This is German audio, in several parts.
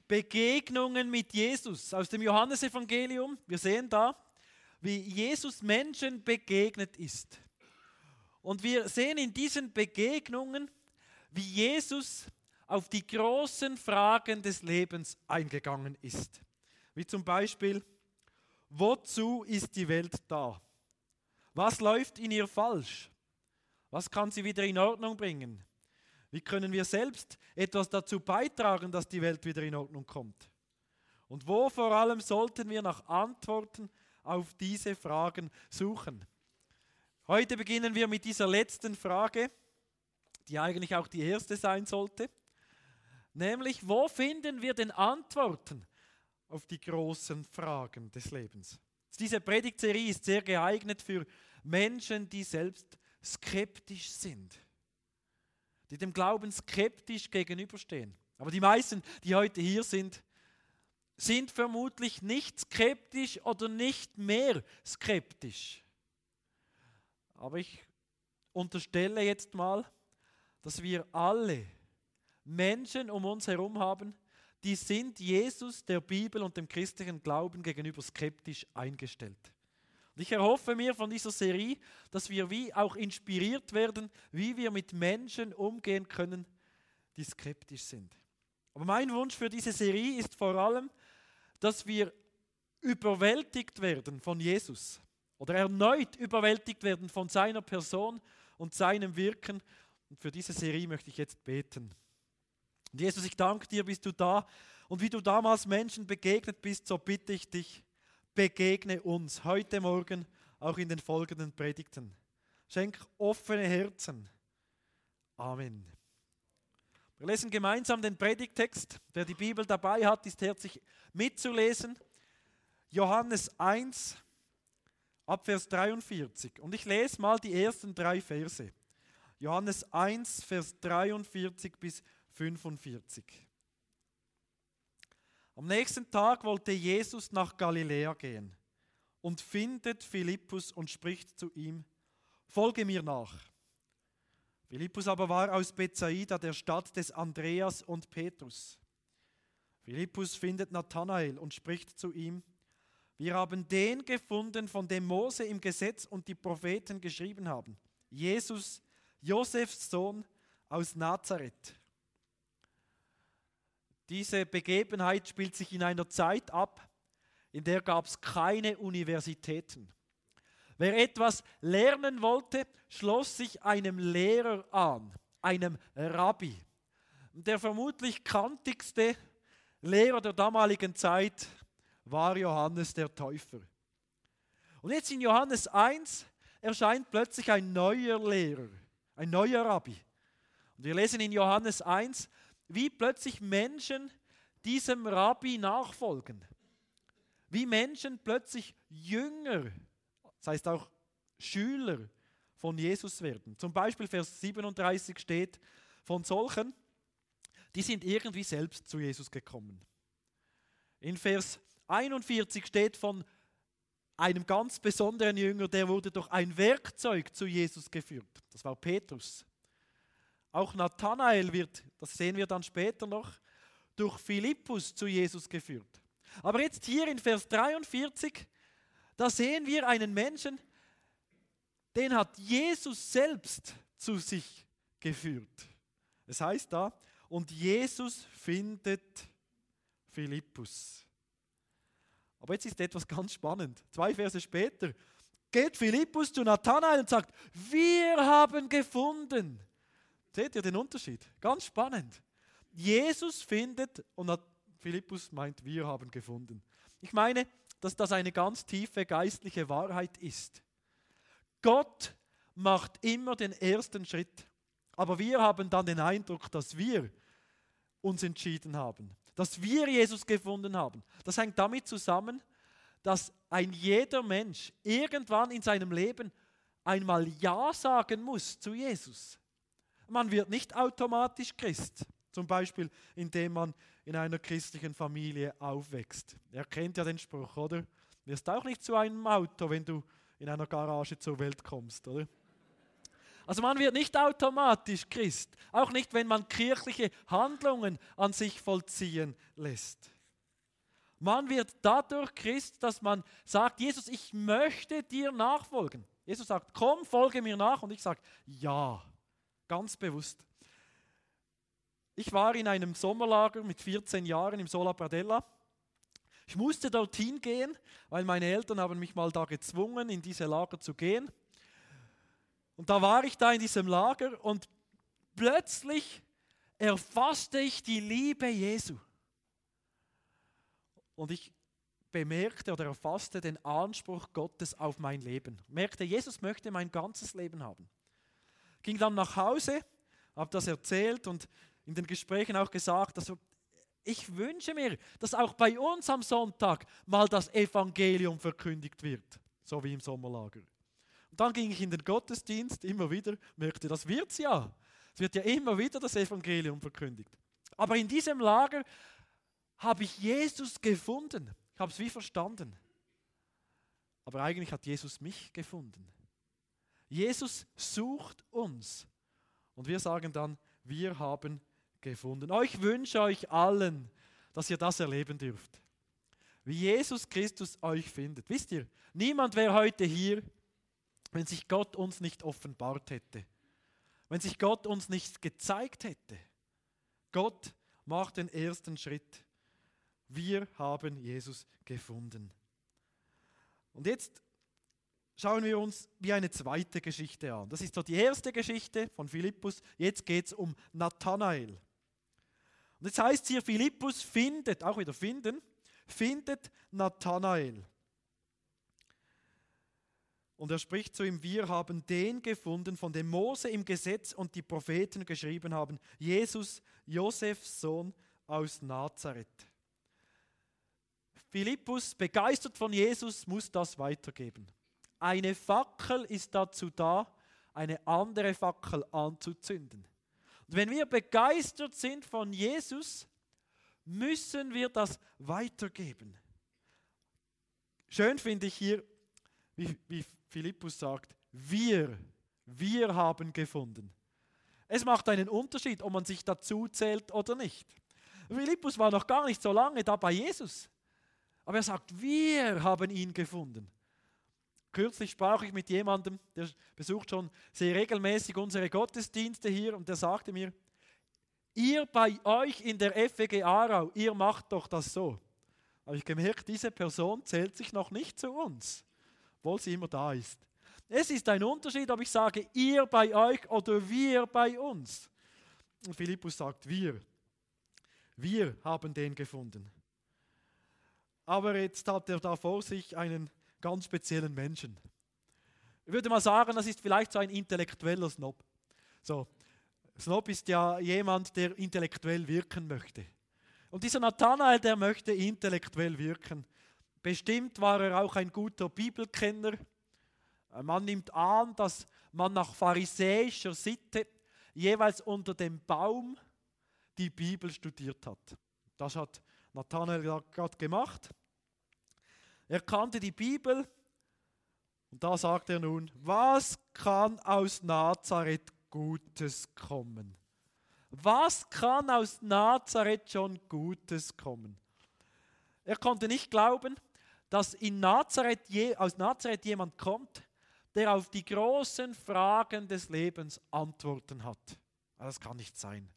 Begegnungen mit Jesus aus dem Johannesevangelium. Wir sehen da, wie Jesus Menschen begegnet ist. Und wir sehen in diesen Begegnungen, wie Jesus auf die großen Fragen des Lebens eingegangen ist. Wie zum Beispiel, wozu ist die Welt da? Was läuft in ihr falsch? Was kann sie wieder in Ordnung bringen? Wie können wir selbst etwas dazu beitragen, dass die Welt wieder in Ordnung kommt? Und wo vor allem sollten wir nach Antworten auf diese Fragen suchen? Heute beginnen wir mit dieser letzten Frage, die eigentlich auch die erste sein sollte. Nämlich, wo finden wir denn Antworten auf die großen Fragen des Lebens? Diese Predigtserie ist sehr geeignet für Menschen, die selbst skeptisch sind, die dem Glauben skeptisch gegenüberstehen. Aber die meisten, die heute hier sind, sind vermutlich nicht skeptisch oder nicht mehr skeptisch. Aber ich unterstelle jetzt mal, dass wir alle Menschen um uns herum haben, die sind Jesus, der Bibel und dem christlichen Glauben gegenüber skeptisch eingestellt. Und ich erhoffe mir von dieser Serie, dass wir wie auch inspiriert werden, wie wir mit Menschen umgehen können, die skeptisch sind. Aber mein Wunsch für diese Serie ist vor allem, dass wir überwältigt werden von Jesus oder erneut überwältigt werden von seiner Person und seinem Wirken. Und für diese Serie möchte ich jetzt beten. Und Jesus, ich danke dir, bist du da. Und wie du damals Menschen begegnet bist, so bitte ich dich, begegne uns heute Morgen, auch in den folgenden Predigten. Schenk offene Herzen. Amen. Wir lesen gemeinsam den Predigttext. Wer die Bibel dabei hat, ist herzlich mitzulesen. Johannes 1, ab Vers 43. Und ich lese mal die ersten 3 Verse. Johannes 1, Vers 43 bis 45. Am nächsten Tag wollte Jesus nach Galiläa gehen und findet Philippus und spricht zu ihm: Folge mir nach. Philippus aber war aus Bethsaida, der Stadt des Andreas und Petrus. Philippus findet Nathanael und spricht zu ihm: Wir haben den gefunden, von dem Mose im Gesetz und die Propheten geschrieben haben. Jesus, Josefs Sohn aus Nazareth. Diese Begebenheit spielt sich in einer Zeit ab, in der gab es keine Universitäten. Wer etwas lernen wollte, schloss sich einem Lehrer an, einem Rabbi. Der vermutlich kantigste Lehrer der damaligen Zeit war Johannes der Täufer. Und jetzt in Johannes 1 erscheint plötzlich ein neuer Lehrer, ein neuer Rabbi. Und wir lesen in Johannes 1, wie plötzlich Menschen diesem Rabbi nachfolgen. Wie Menschen plötzlich Jünger, das heißt auch Schüler von Jesus werden. Zum Beispiel Vers 37 steht von solchen, die sind irgendwie selbst zu Jesus gekommen. In Vers 41 steht von einem ganz besonderen Jünger, der wurde durch ein Werkzeug zu Jesus geführt. Das war Petrus. Auch Nathanael wird, das sehen wir dann später noch, durch Philippus zu Jesus geführt. Aber jetzt hier in Vers 43, da sehen wir einen Menschen, den hat Jesus selbst zu sich geführt. Es heißt da, und Jesus findet Philippus. Aber jetzt ist etwas ganz spannend. 2 Verse später geht Philippus zu Nathanael und sagt: Wir haben gefunden. Seht ihr den Unterschied? Ganz spannend. Jesus findet und Philippus meint, wir haben gefunden. Ich meine, dass das eine ganz tiefe geistliche Wahrheit ist. Gott macht immer den ersten Schritt, aber wir haben dann den Eindruck, dass wir uns entschieden haben, dass wir Jesus gefunden haben. Das hängt damit zusammen, dass ein jeder Mensch irgendwann in seinem Leben einmal Ja sagen muss zu Jesus. Man wird nicht automatisch Christ, zum Beispiel indem man in einer christlichen Familie aufwächst. Ihr kennt ja den Spruch, oder? Du wirst auch nicht zu einem Auto, wenn du in einer Garage zur Welt kommst, oder? Also man wird nicht automatisch Christ, auch nicht, wenn man kirchliche Handlungen an sich vollziehen lässt. Man wird dadurch Christ, dass man sagt, Jesus, ich möchte dir nachfolgen. Jesus sagt, komm, folge mir nach. Und ich sage, ja, ganz bewusst. Ich war in einem Sommerlager mit 14 Jahren im Sola Pradella. Ich musste dorthin gehen, weil meine Eltern haben mich mal da gezwungen, in diese Lager zu gehen. Und da war ich da in diesem Lager und plötzlich erfasste ich die Liebe Jesu. Und ich bemerkte oder erfasste den Anspruch Gottes auf mein Leben. Merkte, Jesus möchte mein ganzes Leben haben. Ging dann nach Hause, habe das erzählt und in den Gesprächen auch gesagt, also ich wünsche mir, dass auch bei uns am Sonntag mal das Evangelium verkündigt wird, so wie im Sommerlager. Und dann ging ich in den Gottesdienst, immer wieder, merkte, das wird's ja. Es wird ja immer wieder das Evangelium verkündigt. Aber in diesem Lager habe ich Jesus gefunden. Ich habe es wie verstanden. Aber eigentlich hat Jesus mich gefunden. Jesus sucht uns. Und wir sagen dann, wir haben gefunden. Ich wünsche euch allen, dass ihr das erleben dürft. Wie Jesus Christus euch findet. Wisst ihr, niemand wäre heute hier, wenn sich Gott uns nicht offenbart hätte. Wenn sich Gott uns nicht gezeigt hätte. Gott macht den ersten Schritt. Wir haben Jesus gefunden. Und jetzt schauen wir uns wie eine zweite Geschichte an. Das ist so die erste Geschichte von Philippus. Jetzt geht es um Nathanael. Und jetzt heißt es hier, Philippus findet, auch wieder finden, findet Nathanael. Und er spricht zu ihm, wir haben den gefunden, von dem Mose im Gesetz und die Propheten geschrieben haben, Jesus, Josefs Sohn aus Nazareth. Philippus, begeistert von Jesus, muss das weitergeben. Eine Fackel ist dazu da, eine andere Fackel anzuzünden. Und wenn wir begeistert sind von Jesus, müssen wir das weitergeben. Schön finde ich hier, wie Philippus sagt, wir haben gefunden. Es macht einen Unterschied, ob man sich dazu zählt oder nicht. Philippus war noch gar nicht so lange da bei Jesus. Aber er sagt, wir haben ihn gefunden. Kürzlich sprach ich mit jemandem, der besucht schon sehr regelmäßig unsere Gottesdienste hier und der sagte mir, ihr bei euch in der FWG Aarau, ihr macht doch das so. Habe ich gemerkt, diese Person zählt sich noch nicht zu uns, obwohl sie immer da ist. Es ist ein Unterschied, ob ich sage, ihr bei euch oder wir bei uns. Und Philippus sagt, wir haben den gefunden. Aber jetzt hat er da vor sich einen ganz speziellen Menschen. Ich würde mal sagen, das ist vielleicht so ein intellektueller Snob. So, Snob ist ja jemand, der intellektuell wirken möchte. Und dieser Nathanael, der möchte intellektuell wirken. Bestimmt war er auch ein guter Bibelkenner. Man nimmt an, dass man nach pharisäischer Sitte jeweils unter dem Baum die Bibel studiert hat. Das hat Nathanael gerade gemacht. Er kannte die Bibel und da sagt er nun, was kann aus Nazareth Gutes kommen? Was kann aus Nazareth schon Gutes kommen? Er konnte nicht glauben, dass aus Nazareth jemand kommt, der auf die großen Fragen des Lebens Antworten hat. Das kann nicht sein.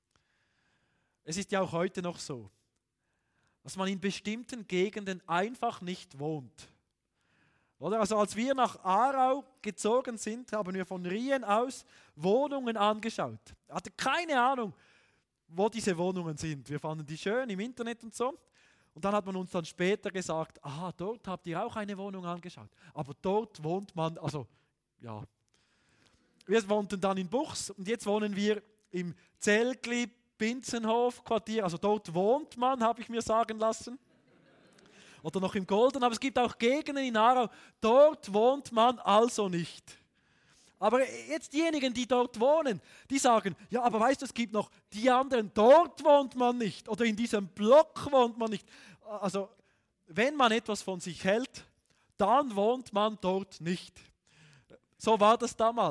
Es ist ja auch heute noch so, dass man in bestimmten Gegenden einfach nicht wohnt. Oder? Also als wir nach Aarau gezogen sind, haben wir von Rien aus Wohnungen angeschaut. Ich hatte keine Ahnung, wo diese Wohnungen sind. Wir fanden die schön im Internet und so. Und dann hat man uns dann später gesagt, aha, dort habt ihr auch eine Wohnung angeschaut. Aber dort wohnt man, also ja. Wir wohnten dann in Buchs und jetzt wohnen wir im Zelgli Binzenhof-Quartier, also dort wohnt man, habe ich mir sagen lassen. Oder noch im Golden, aber es gibt auch Gegenden in Aarau, dort wohnt man also nicht. Aber jetzt diejenigen, die dort wohnen, die sagen, ja, aber weißt du, es gibt noch die anderen, dort wohnt man nicht oder in diesem Block wohnt man nicht. Also, wenn man etwas von sich hält, dann wohnt man dort nicht. So war das damals.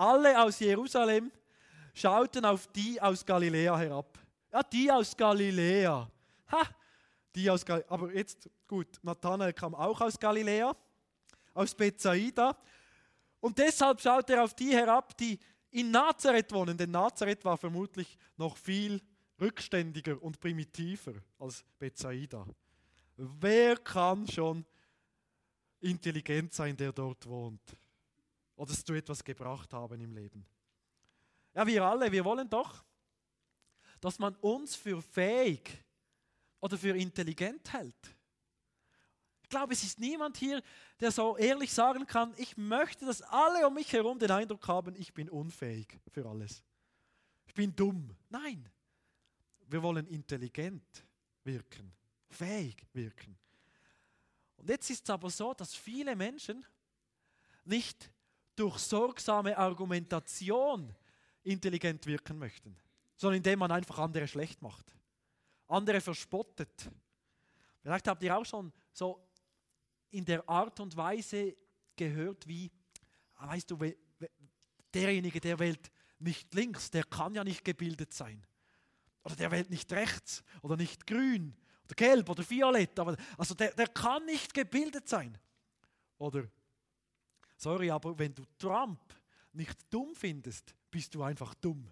alle aus Jerusalem schauten auf die aus Galiläa herab. Ja, die aus Galiläa. Ha, die aus Galiläa. Aber jetzt, gut, Nathanael kam auch aus Galiläa, aus Bethsaida. Und deshalb schaut er auf die herab, die in Nazareth wohnen. Denn Nazareth war vermutlich noch viel rückständiger und primitiver als Bethsaida. Wer kann schon intelligent sein, der dort wohnt? Oder dass du etwas gebracht haben im Leben? Ja, wir alle, wir wollen doch, dass man uns für fähig oder für intelligent hält. Ich glaube, es ist niemand hier, der so ehrlich sagen kann, ich möchte, dass alle um mich herum den Eindruck haben, ich bin unfähig für alles. Ich bin dumm. Nein, wir wollen intelligent wirken, fähig wirken. Und jetzt ist es aber so, dass viele Menschen nicht durch sorgsame Argumentation intelligent wirken möchten, sondern indem man einfach andere schlecht macht, andere verspottet. Vielleicht habt ihr auch schon so in der Art und Weise gehört, wie, weißt du, derjenige, der wählt nicht links, der kann ja nicht gebildet sein. Oder der wählt nicht rechts oder nicht grün oder gelb oder violett. Aber, also der kann nicht gebildet sein. Oder, sorry, aber wenn du Trump nicht dumm findest, bist du einfach dumm.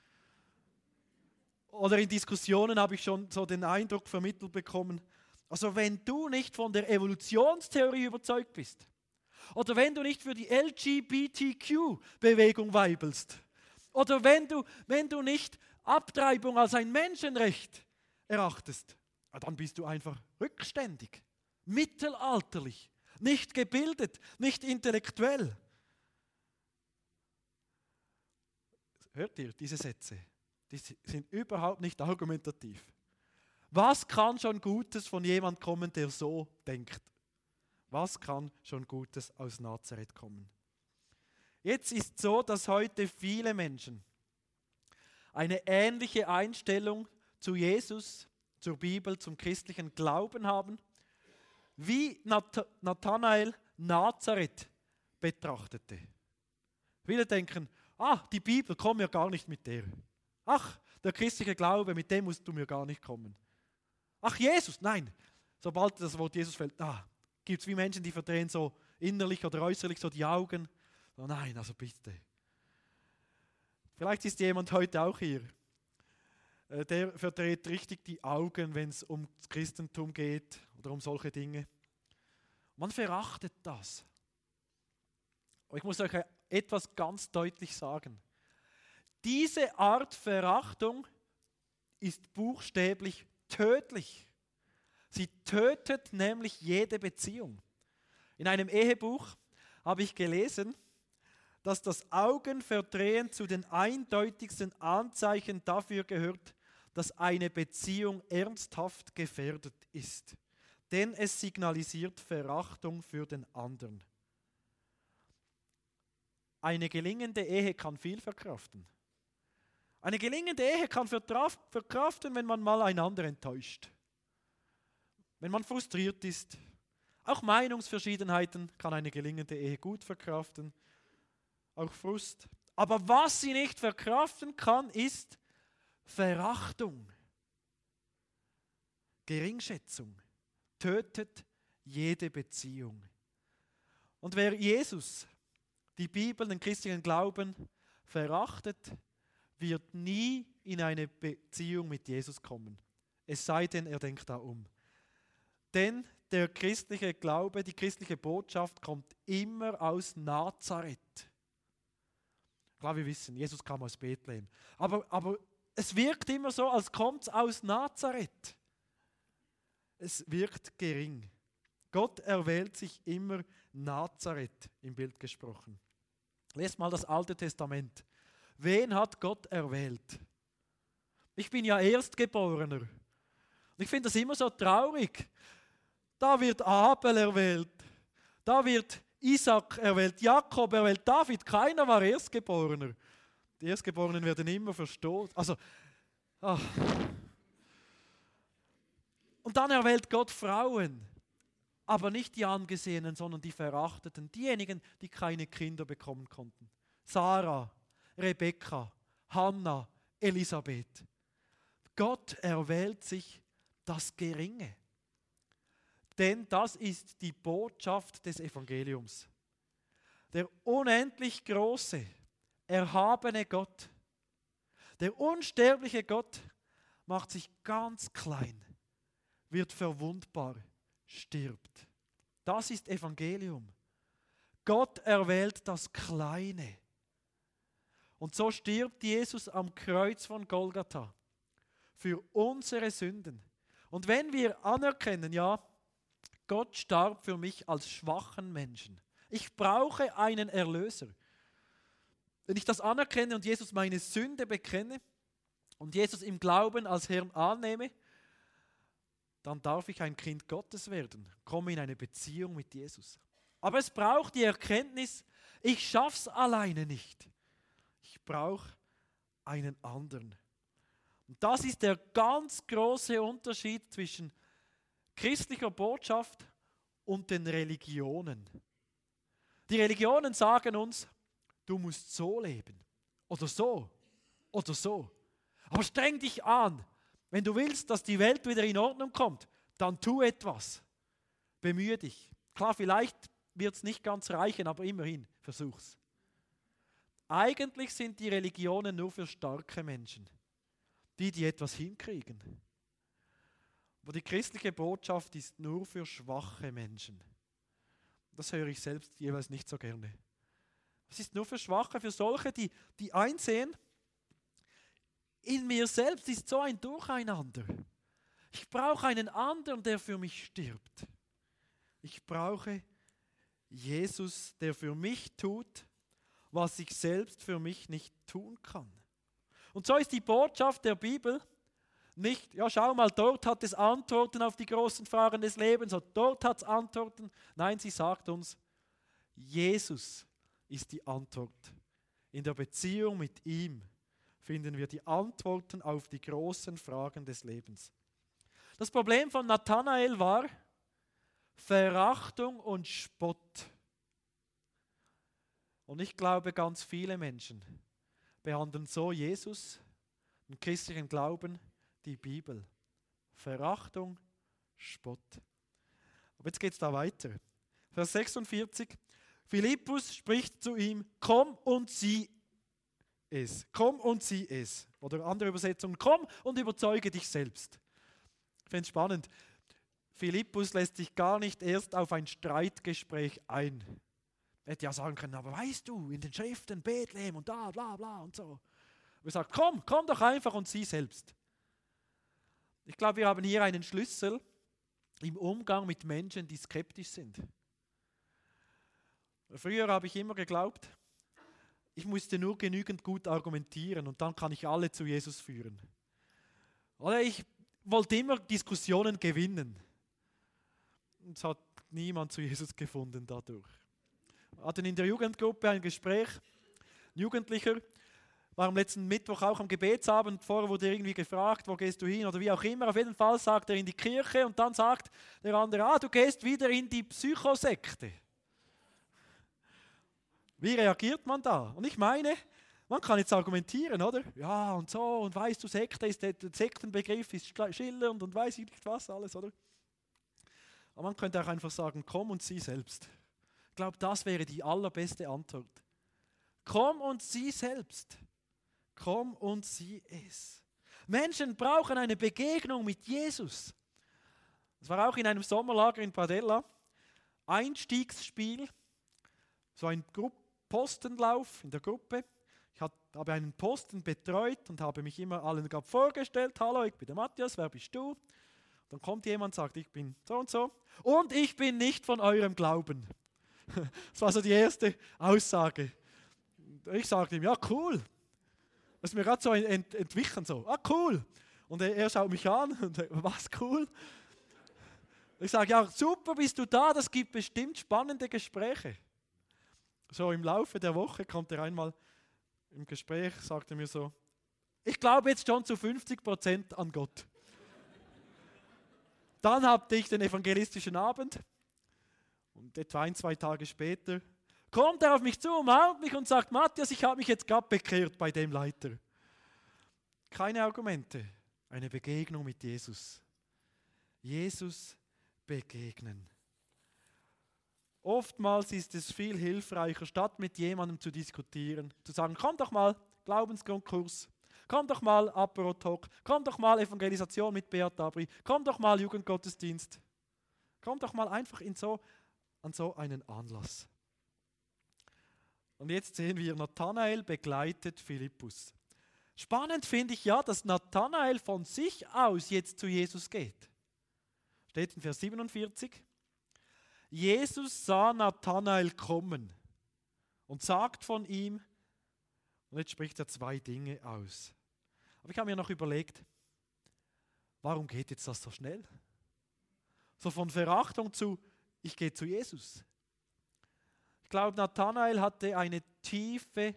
Oder in Diskussionen habe ich schon so den Eindruck vermittelt bekommen, also wenn du nicht von der Evolutionstheorie überzeugt bist oder wenn du nicht für die LGBTQ-Bewegung weibelst oder wenn du nicht Abtreibung als ein Menschenrecht erachtest, dann bist du einfach rückständig, mittelalterlich, nicht gebildet, nicht intellektuell. Hört ihr diese Sätze? Die sind überhaupt nicht argumentativ. Was kann schon Gutes von jemand kommen, der so denkt? Was kann schon Gutes aus Nazareth kommen? Jetzt ist so, dass heute viele Menschen eine ähnliche Einstellung zu Jesus, zur Bibel, zum christlichen Glauben haben, wie Nathanael Nazareth betrachtete. Viele denken, die Bibel, komm mir gar nicht mit der. Ach, der christliche Glaube, mit dem musst du mir gar nicht kommen. Ach, Jesus, nein. Sobald das Wort Jesus fällt, gibt es wie Menschen, die verdrehen so innerlich oder äußerlich so die Augen. Oh nein, also bitte. Vielleicht ist jemand heute auch hier, der verdreht richtig die Augen, wenn es um das Christentum geht oder um solche Dinge. Man verachtet das. Aber ich muss euch etwas ganz deutlich sagen. Diese Art Verachtung ist buchstäblich tödlich. Sie tötet nämlich jede Beziehung. In einem Ehebuch habe ich gelesen, dass das Augenverdrehen zu den eindeutigsten Anzeichen dafür gehört, dass eine Beziehung ernsthaft gefährdet ist. Denn es signalisiert Verachtung für den anderen. Eine gelingende Ehe kann viel verkraften. Eine gelingende Ehe kann verkraften, wenn man mal einander enttäuscht. Wenn man frustriert ist. Auch Meinungsverschiedenheiten kann eine gelingende Ehe gut verkraften. Auch Frust. Aber was sie nicht verkraften kann, ist Verachtung. Geringschätzung tötet jede Beziehung. Und wer Jesus, die Bibel, den christlichen Glauben verachtet, wird nie in eine Beziehung mit Jesus kommen. Es sei denn, er denkt da um. Denn der christliche Glaube, die christliche Botschaft kommt immer aus Nazareth. Klar, wir wissen, Jesus kam aus Bethlehem. Aber es wirkt immer so, als kommt es aus Nazareth. Es wirkt gering. Gott erwählt sich immer Nazareth, im Bild gesprochen. Lest mal das Alte Testament. Wen hat Gott erwählt? Ich bin ja Erstgeborener. Ich finde das immer so traurig. Da wird Abel erwählt. Da wird Isaac erwählt, Jakob erwählt, David. Keiner war Erstgeborener. Die Erstgeborenen werden immer verstoßen. Und dann erwählt Gott Frauen. Aber nicht die Angesehenen, sondern die Verachteten. Diejenigen, die keine Kinder bekommen konnten. Sarah, Rebekka, Hannah, Elisabeth. Gott erwählt sich das Geringe. Denn das ist die Botschaft des Evangeliums. Der unendlich große, erhabene Gott, der unsterbliche Gott macht sich ganz klein, wird verwundbar, stirbt. Das ist Evangelium. Gott erwählt das Kleine. Und so stirbt Jesus am Kreuz von Golgatha für unsere Sünden. Und wenn wir anerkennen, ja, Gott starb für mich als schwachen Menschen. Ich brauche einen Erlöser. Wenn ich das anerkenne und Jesus meine Sünde bekenne und Jesus im Glauben als Herrn annehme, dann darf ich ein Kind Gottes werden, komme in eine Beziehung mit Jesus. Aber es braucht die Erkenntnis, ich schaffe es alleine nicht. Ich brauche einen anderen. Und das ist der ganz große Unterschied zwischen christlicher Botschaft und den Religionen. Die Religionen sagen uns, du musst so leben oder so oder so. Aber streng dich an. Wenn du willst, dass die Welt wieder in Ordnung kommt, dann tu etwas. Bemühe dich. Klar, vielleicht wird es nicht ganz reichen, aber immerhin, versuch's. Eigentlich sind die Religionen nur für starke Menschen, die etwas hinkriegen. Aber die christliche Botschaft ist nur für schwache Menschen. Das höre ich selbst jeweils nicht so gerne. Es ist nur für Schwache, für solche, die einsehen, in mir selbst ist so ein Durcheinander. Ich brauche einen anderen, der für mich stirbt. Ich brauche Jesus, der für mich tut, was ich selbst für mich nicht tun kann. Und so ist die Botschaft der Bibel nicht, ja schau mal, dort hat es Antworten auf die großen Fragen des Lebens, oder dort hat es Antworten. Nein, sie sagt uns, Jesus ist die Antwort. In der Beziehung mit ihm finden wir die Antworten auf die großen Fragen des Lebens. Das Problem von Nathanael war Verachtung und Spott. Und ich glaube, ganz viele Menschen behandeln so Jesus, den christlichen Glauben, die Bibel. Verachtung, Spott. Aber jetzt geht es da weiter. Vers 46. Philippus spricht zu ihm, komm und sieh es. Komm und sieh es. Oder andere Übersetzung, komm und überzeuge dich selbst. Ich finde es spannend. Philippus lässt sich gar nicht erst auf ein Streitgespräch ein. Er hätte ja sagen können, aber weißt du, in den Schriften Bethlehem und da, bla bla und so. Aber er sagt, komm doch einfach und sieh selbst. Ich glaube, wir haben hier einen Schlüssel im Umgang mit Menschen, die skeptisch sind. Früher habe ich immer geglaubt, ich musste nur genügend gut argumentieren und dann kann ich alle zu Jesus führen. Oder ich wollte immer Diskussionen gewinnen. Und es hat niemand zu Jesus gefunden dadurch. Wir hatten in der Jugendgruppe ein Gespräch. Ein Jugendlicher war am letzten Mittwoch auch am Gebetsabend. Vorher wurde er irgendwie gefragt, wo gehst du hin oder wie auch immer. Auf jeden Fall sagt er in die Kirche und dann sagt der andere, du gehst wieder in die Psychosekte. Wie reagiert man da? Und ich meine, man kann jetzt argumentieren, oder? Ja und so und weißt du, Sekte ist der Sektenbegriff ist schillernd und weiß ich nicht was alles, oder? Aber man könnte auch einfach sagen, komm und sieh selbst. Ich glaube, das wäre die allerbeste Antwort. Komm und sieh selbst. Komm und sieh es. Menschen brauchen eine Begegnung mit Jesus. Das war auch in einem Sommerlager in Padella. Einstiegsspiel, so ein Postenlauf in der Gruppe. Ich habe einen Posten betreut und habe mich immer allen vorgestellt. Hallo, ich bin der Matthias, wer bist du? Dann kommt jemand und sagt, ich bin so und so. Und ich bin nicht von eurem Glauben. Das war so die erste Aussage. Ich sagte ihm, ja cool. Das ist mir gerade so entwichen, so, cool. Und er schaut mich an und was cool? Ich sage, ja super, bist du da, das gibt bestimmt spannende Gespräche. So im Laufe der Woche kommt er einmal im Gespräch, sagt er mir so, ich glaube jetzt schon zu 50% an Gott. Dann hatte ich den evangelistischen Abend und etwa 1-2 Tage später kommt er auf mich zu, umarmt mich und sagt, Matthias, ich habe mich jetzt gerade bekehrt bei dem Leiter. Keine Argumente, eine Begegnung mit Jesus. Jesus begegnen. Oftmals ist es viel hilfreicher, statt mit jemandem zu diskutieren, zu sagen, komm doch mal, Glaubensgrundkurs, komm doch mal Apero Talk, komm doch mal Evangelisation mit Beat Abri, komm doch mal Jugendgottesdienst, komm doch mal einfach an so einen Anlass. Und jetzt sehen wir, Nathanael begleitet Philippus. Spannend finde ich ja, dass Nathanael von sich aus jetzt zu Jesus geht. Steht in Vers 47. Jesus sah Nathanael kommen und sagt von ihm, und jetzt spricht er zwei Dinge aus. Aber ich habe mir noch überlegt, warum geht jetzt das so schnell? So von Verachtung zu, ich gehe zu Jesus. Ich glaube, Nathanael hatte eine tiefe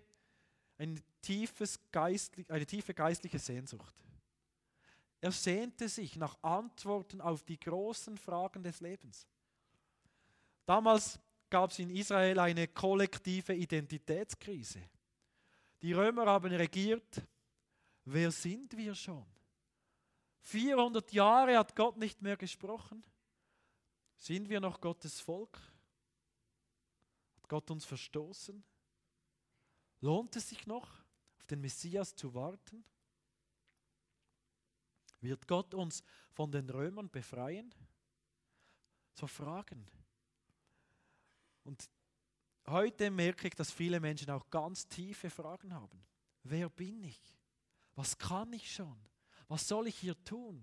geistliche Sehnsucht. Er sehnte sich nach Antworten auf die großen Fragen des Lebens. Damals gab es in Israel eine kollektive Identitätskrise. Die Römer haben regiert. Wer sind wir schon? 400 Jahre hat Gott nicht mehr gesprochen. Sind wir noch Gottes Volk? Hat Gott uns verstoßen? Lohnt es sich noch, auf den Messias zu warten? Wird Gott uns von den Römern befreien? So Fragen. Und heute merke ich, dass viele Menschen auch ganz tiefe Fragen haben. Wer bin ich? Was kann ich schon? Was soll ich hier tun?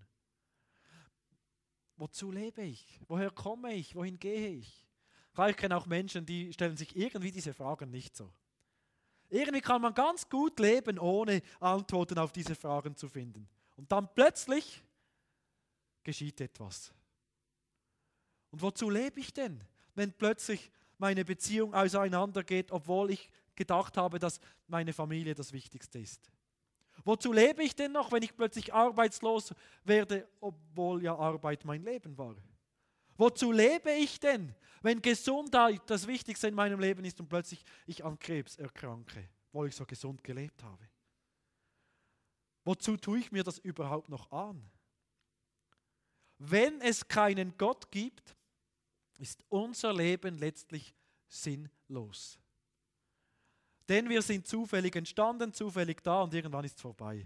Wozu lebe ich? Woher komme ich? Wohin gehe ich? Ich kenne auch Menschen, die stellen sich irgendwie diese Fragen nicht so. Irgendwie kann man ganz gut leben, ohne Antworten auf diese Fragen zu finden. Und dann plötzlich geschieht etwas. Und wozu lebe ich denn, wenn plötzlich meine Beziehung auseinandergeht, obwohl ich gedacht habe, dass meine Familie das Wichtigste ist? Wozu lebe ich denn noch, wenn ich plötzlich arbeitslos werde, obwohl ja Arbeit mein Leben war? Wozu lebe ich denn, wenn Gesundheit das Wichtigste in meinem Leben ist und plötzlich ich an Krebs erkranke, obwohl ich so gesund gelebt habe? Wozu tue ich mir das überhaupt noch an? Wenn es keinen Gott gibt, ist unser Leben letztlich sinnlos. Denn wir sind zufällig entstanden, zufällig da und irgendwann ist es vorbei.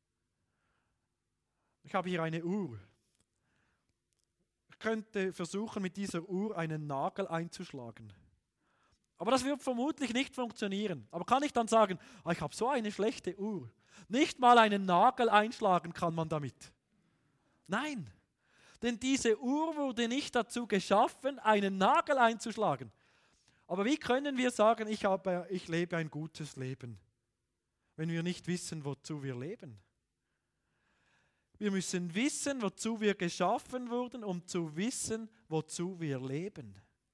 Ich habe hier eine Uhr. Ich könnte versuchen, mit dieser Uhr einen Nagel einzuschlagen. Aber das wird vermutlich nicht funktionieren. Aber kann ich dann sagen, ich habe so eine schlechte Uhr. Nicht mal einen Nagel einschlagen kann man damit. Nein. Denn diese Uhr wurde nicht dazu geschaffen, einen Nagel einzuschlagen. Aber wie können wir sagen, ich lebe ein gutes Leben, wenn wir nicht wissen, wozu wir leben? Wir müssen wissen, wozu wir geschaffen wurden, um zu wissen, wozu wir leben.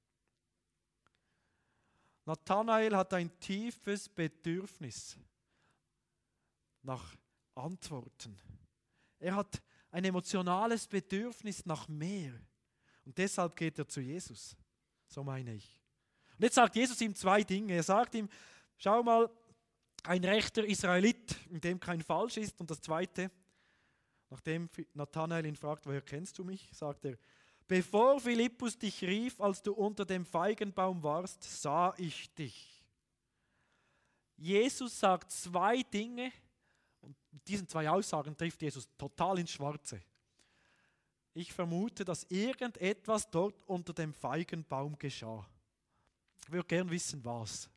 Nathanael hat ein tiefes Bedürfnis nach Antworten. Er hat ein emotionales Bedürfnis nach mehr. Und deshalb geht er zu Jesus. So meine ich. Und jetzt sagt Jesus ihm zwei Dinge. Er sagt ihm, schau mal, ein rechter Israelit, in dem kein Falsch ist. Und das Zweite, nachdem Nathanael ihn fragt, woher kennst du mich, sagt er, bevor Philippus dich rief, als du unter dem Feigenbaum warst, sah ich dich. Jesus sagt zwei Dinge, und mit diesen zwei Aussagen trifft Jesus total ins Schwarze. Ich vermute, dass irgendetwas dort unter dem Feigenbaum geschah. Ich würde gern wissen, was.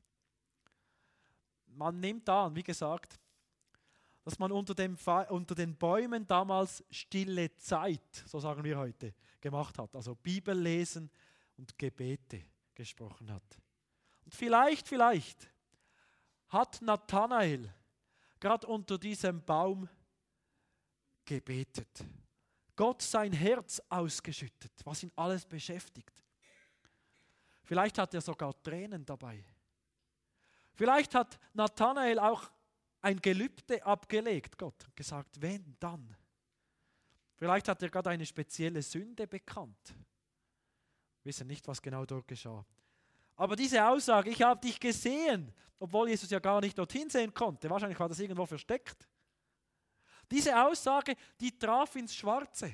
Man nimmt an, wie gesagt, dass man unter den Bäumen damals stille Zeit, so sagen wir heute, gemacht hat. Also Bibel lesen und Gebete gesprochen hat. Und vielleicht hat Nathanael gerade unter diesem Baum gebetet. Gott sein Herz ausgeschüttet, was ihn alles beschäftigt. Vielleicht hat er sogar Tränen dabei. Vielleicht hat Nathanael auch ein Gelübde abgelegt, Gott, und gesagt, wenn, dann. Vielleicht hat er gerade eine spezielle Sünde bekannt. Wir wissen nicht, was genau dort geschah. Aber diese Aussage, ich habe dich gesehen, obwohl Jesus ja gar nicht dorthin sehen konnte, wahrscheinlich war das irgendwo versteckt. Diese Aussage, die traf ins Schwarze.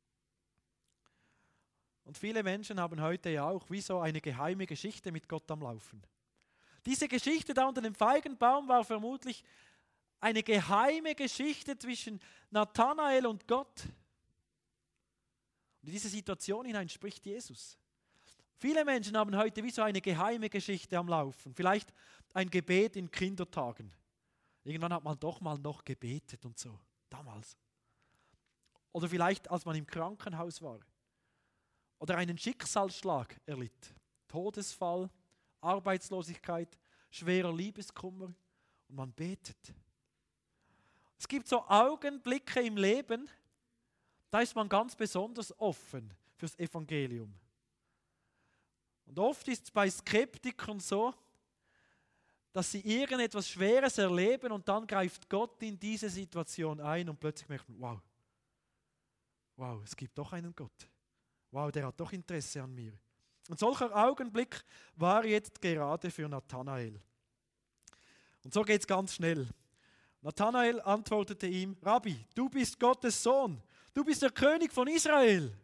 Und viele Menschen haben heute ja auch wie so eine geheime Geschichte mit Gott am Laufen. Diese Geschichte da unter dem Feigenbaum war vermutlich eine geheime Geschichte zwischen Nathanael und Gott. Und in diese Situation hinein spricht Jesus. Viele Menschen haben heute wie so eine geheime Geschichte am Laufen. Vielleicht ein Gebet in Kindertagen. Irgendwann hat man doch mal noch gebetet und so, damals. Oder vielleicht, als man im Krankenhaus war. Oder einen Schicksalsschlag erlitt. Todesfall, Arbeitslosigkeit, schwerer Liebeskummer. Und man betet. Es gibt so Augenblicke im Leben, da ist man ganz besonders offen fürs Evangelium. Und oft ist es bei Skeptikern so, dass sie irgendetwas Schweres erleben und dann greift Gott in diese Situation ein und plötzlich merkt man, wow, es gibt doch einen Gott. Wow, der hat doch Interesse an mir. Und solcher Augenblick war jetzt gerade für Nathanael. Und so geht es ganz schnell. Nathanael antwortete ihm, Rabbi, du bist Gottes Sohn, du bist der König von Israel.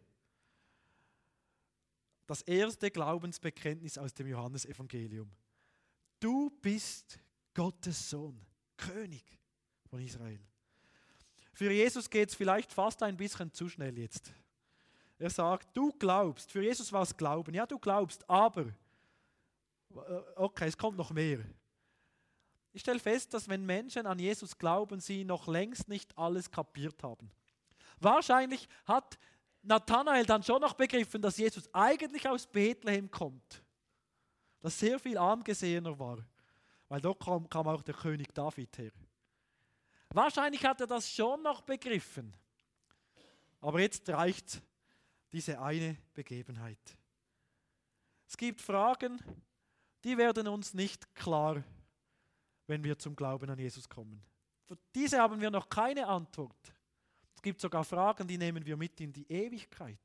Das erste Glaubensbekenntnis aus dem Johannesevangelium. Du bist Gottes Sohn, König von Israel. Für Jesus geht es vielleicht fast ein bisschen zu schnell jetzt. Er sagt, du glaubst, für Jesus war es Glauben, ja du glaubst, aber, okay, es kommt noch mehr. Ich stelle fest, dass wenn Menschen an Jesus glauben, sie noch längst nicht alles kapiert haben. Wahrscheinlich hat Nathanael dann schon noch begriffen, dass Jesus eigentlich aus Bethlehem kommt. Das sehr viel angesehener war, weil dort kam auch der König David her. Wahrscheinlich hat er das schon noch begriffen. Aber jetzt reicht diese eine Begebenheit. Es gibt Fragen, die werden uns nicht klar, wenn wir zum Glauben an Jesus kommen. Für diese haben wir noch keine Antwort. Es gibt sogar Fragen, die nehmen wir mit in die Ewigkeit.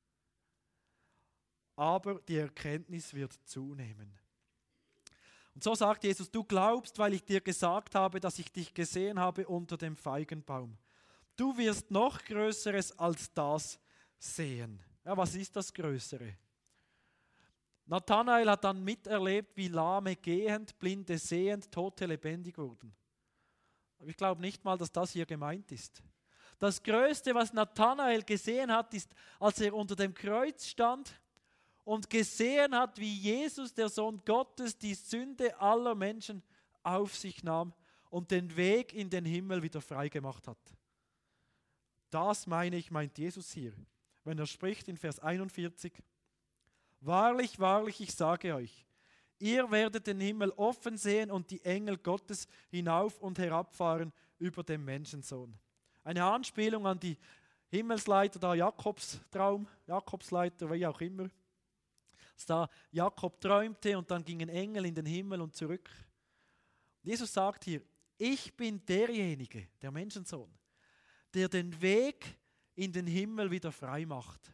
Aber die Erkenntnis wird zunehmen. Und so sagt Jesus, du glaubst, weil ich dir gesagt habe, dass ich dich gesehen habe unter dem Feigenbaum. Du wirst noch Größeres als das sehen. Ja, was ist das Größere? Nathanael hat dann miterlebt, wie Lahme gehend, Blinde sehend, Tote lebendig wurden. Aber ich glaube nicht mal, dass das hier gemeint ist. Das Größte, was Nathanael gesehen hat, ist, als er unter dem Kreuz stand und gesehen hat, wie Jesus, der Sohn Gottes, die Sünde aller Menschen auf sich nahm und den Weg in den Himmel wieder frei gemacht hat. Das meint Jesus hier, wenn er spricht in Vers 41. Wahrlich, wahrlich, ich sage euch, ihr werdet den Himmel offen sehen und die Engel Gottes hinauf und herabfahren über den Menschensohn. Eine Anspielung an die Himmelsleiter, da Jakobstraum, Jakobsleiter, wie auch immer. Dass da Jakob träumte und dann gingen Engel in den Himmel und zurück. Jesus sagt hier, ich bin derjenige, der Menschensohn, der den Weg in den Himmel wieder frei macht.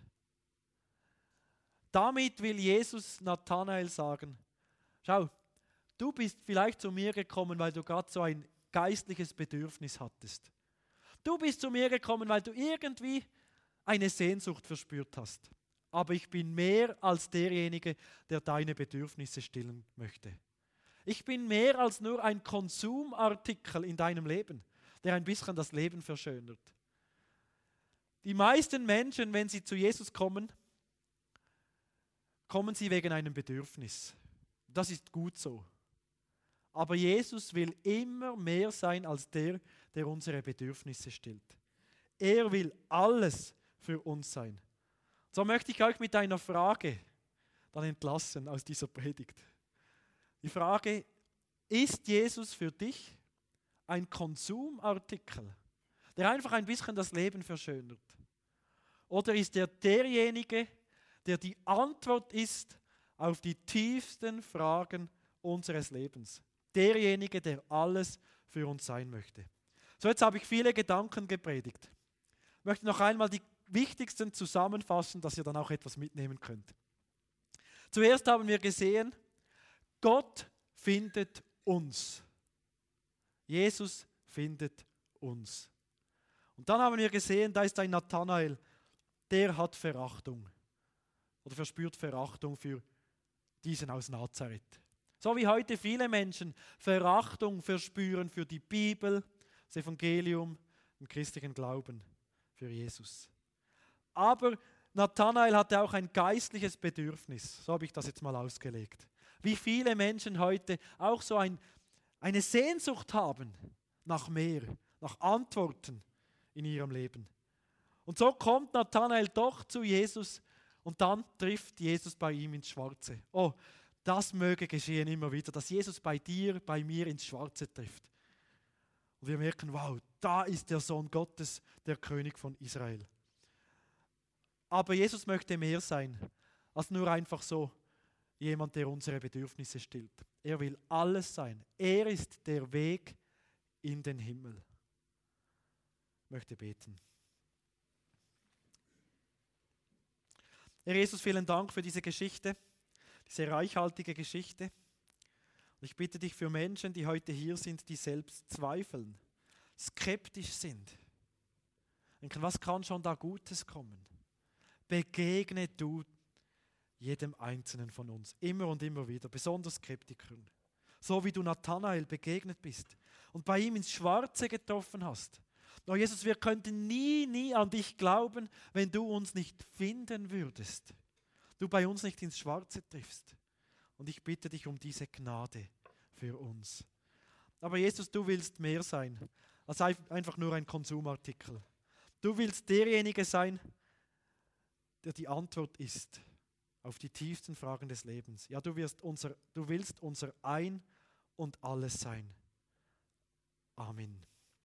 Damit will Jesus Nathanael sagen, schau, du bist vielleicht zu mir gekommen, weil du gerade so ein geistliches Bedürfnis hattest. Du bist zu mir gekommen, weil du irgendwie eine Sehnsucht verspürt hast. Aber ich bin mehr als derjenige, der deine Bedürfnisse stillen möchte. Ich bin mehr als nur ein Konsumartikel in deinem Leben, der ein bisschen das Leben verschönert. Die meisten Menschen, wenn sie zu Jesus kommen, kommen sie wegen einem Bedürfnis. Das ist gut so. Aber Jesus will immer mehr sein als der, der unsere Bedürfnisse stillt. Er will alles für uns sein. So möchte ich euch mit einer Frage dann entlassen aus dieser Predigt. Die Frage, ist Jesus für dich ein Konsumartikel, der einfach ein bisschen das Leben verschönert? Oder ist er derjenige, der die Antwort ist auf die tiefsten Fragen unseres Lebens? Derjenige, der alles für uns sein möchte. So, jetzt habe ich viele Gedanken gepredigt. Ich möchte noch einmal die wichtigsten zusammenfassen, dass ihr dann auch etwas mitnehmen könnt. Zuerst haben wir gesehen, Gott findet uns. Jesus findet uns. Und dann haben wir gesehen, da ist ein Nathanael, der hat Verachtung oder verspürt Verachtung für diesen aus Nazareth. So wie heute viele Menschen Verachtung verspüren für die Bibel, das Evangelium, den christlichen Glauben, für Jesus. Aber Nathanael hatte auch ein geistliches Bedürfnis, so habe ich das jetzt mal ausgelegt. Wie viele Menschen heute auch so eine Sehnsucht haben nach mehr, nach Antworten in ihrem Leben. Und so kommt Nathanael doch zu Jesus und dann trifft Jesus bei ihm ins Schwarze. Oh, das möge geschehen immer wieder, dass Jesus bei dir, bei mir ins Schwarze trifft. Und wir merken, wow, da ist der Sohn Gottes, der König von Israel. Aber Jesus möchte mehr sein, als nur einfach so jemand, der unsere Bedürfnisse stillt. Er will alles sein. Er ist der Weg in den Himmel. Ich möchte beten. Herr Jesus, vielen Dank für diese Geschichte, diese reichhaltige Geschichte. Und ich bitte dich für Menschen, die heute hier sind, die selbst zweifeln, skeptisch sind. Denken, was kann schon da Gutes kommen? Begegne du jedem Einzelnen von uns, immer und immer wieder, besonders Skeptikern. So wie du Nathanael begegnet bist und bei ihm ins Schwarze getroffen hast. Oh Jesus, wir könnten nie an dich glauben, wenn du uns nicht finden würdest. Du bei uns nicht ins Schwarze triffst. Und ich bitte dich um diese Gnade für uns. Aber Jesus, du willst mehr sein als einfach nur ein Konsumartikel. Du willst derjenige sein, der die Antwort ist auf die tiefsten Fragen des Lebens. Ja, du willst unser Ein und Alles sein. Amen.